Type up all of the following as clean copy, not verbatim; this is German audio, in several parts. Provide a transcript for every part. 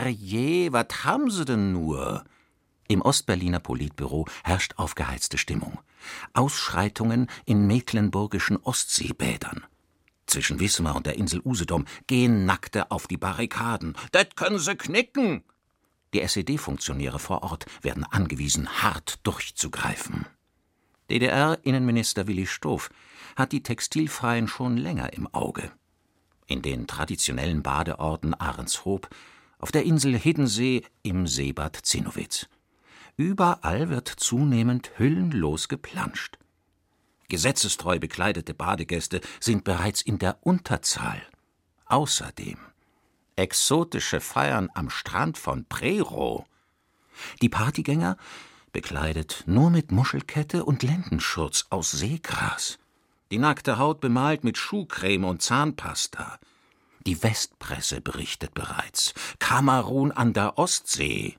Herrje, was haben Sie denn nur? Im Ostberliner Politbüro herrscht aufgeheizte Stimmung. Ausschreitungen in mecklenburgischen Ostseebädern. Zwischen Wismar und der Insel Usedom gehen Nackte auf die Barrikaden. Das können sie knicken! Die SED-Funktionäre vor Ort werden angewiesen, hart durchzugreifen. DDR-Innenminister Willi Stoph hat die Textilfreien schon länger im Auge. In den traditionellen Badeorten Ahrenshoop, auf der Insel Hiddensee, im Seebad Zinnowitz. Überall wird zunehmend hüllenlos geplanscht. Gesetzestreu bekleidete Badegäste sind bereits in der Unterzahl. Außerdem exotische Feiern am Strand von Prerow. Die Partygänger bekleidet nur mit Muschelkette und Lendenschurz aus Seegras. Die nackte Haut bemalt mit Schuhcreme und Zahnpasta. Die Westpresse berichtet bereits. Kamerun an der Ostsee.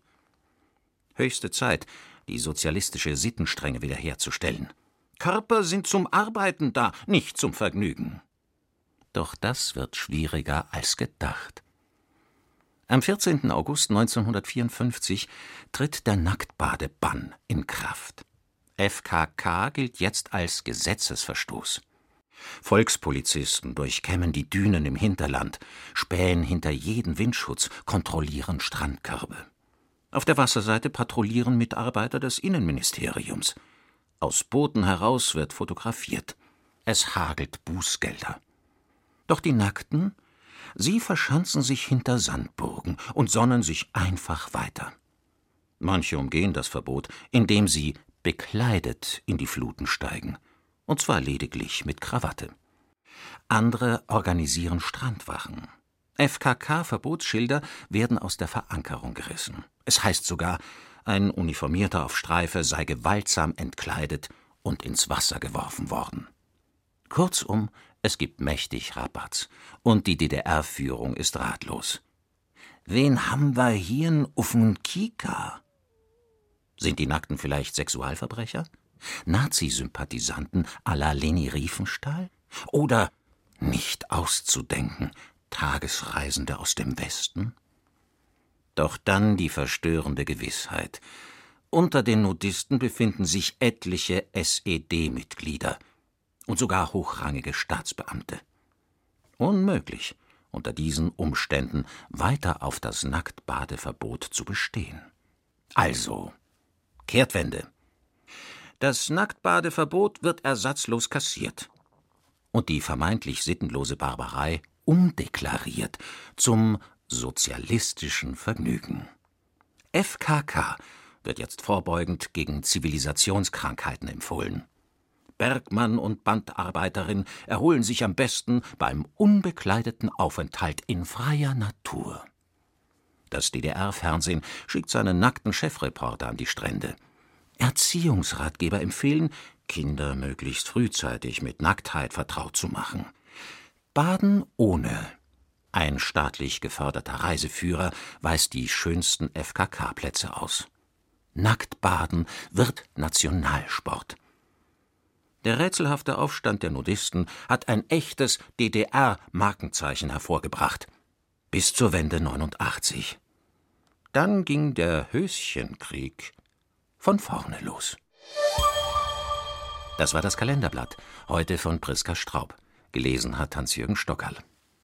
Höchste Zeit, die sozialistische Sittenstrenge wiederherzustellen. Körper sind zum Arbeiten da, nicht zum Vergnügen. Doch das wird schwieriger als gedacht. Am 14. August 1954 tritt der Nacktbadebann in Kraft. FKK gilt jetzt als Gesetzesverstoß. Volkspolizisten durchkämmen die Dünen im Hinterland, spähen hinter jeden Windschutz, kontrollieren Strandkörbe. Auf der Wasserseite patrouillieren Mitarbeiter des Innenministeriums. Aus Booten heraus wird fotografiert. Es hagelt Bußgelder. Doch die Nackten, sie verschanzen sich hinter Sandburgen und sonnen sich einfach weiter. Manche umgehen das Verbot, indem sie bekleidet in die Fluten steigen, und zwar lediglich mit Krawatte. Andere organisieren Strandwachen. FKK-Verbotsschilder werden aus der Verankerung gerissen. Es heißt sogar, ein Uniformierter auf Streife sei gewaltsam entkleidet und ins Wasser geworfen worden. Kurzum, es gibt mächtig Rabatz und die DDR-Führung ist ratlos. Wen haben wir hier auf'n Kika? Sind die Nackten vielleicht Sexualverbrecher? Nazi-Sympathisanten à la Leni Riefenstahl? Oder, nicht auszudenken, Tagesreisende aus dem Westen? Doch dann die verstörende Gewissheit. Unter den Nudisten befinden sich etliche SED-Mitglieder und sogar hochrangige Staatsbeamte. Unmöglich, unter diesen Umständen weiter auf das Nacktbadeverbot zu bestehen. Also, Kehrtwende. Das Nacktbadeverbot wird ersatzlos kassiert und die vermeintlich sittenlose Barbarei umdeklariert zum sozialistischen Vergnügen. FKK wird jetzt vorbeugend gegen Zivilisationskrankheiten empfohlen. Bergmann und Bandarbeiterin erholen sich am besten beim unbekleideten Aufenthalt in freier Natur. Das DDR-Fernsehen schickt seinen nackten Chefreporter an die Strände. Erziehungsratgeber empfehlen, Kinder möglichst frühzeitig mit Nacktheit vertraut zu machen. Baden ohne. Ein staatlich geförderter Reiseführer weist die schönsten FKK-Plätze aus. Nacktbaden wird Nationalsport. Der rätselhafte Aufstand der Nudisten hat ein echtes DDR-Markenzeichen hervorgebracht. Bis zur Wende 89. Dann ging der Höschenkrieg von vorne los. Das war das Kalenderblatt, heute von Priska Straub. Gelesen hat Hans-Jürgen Stockerl.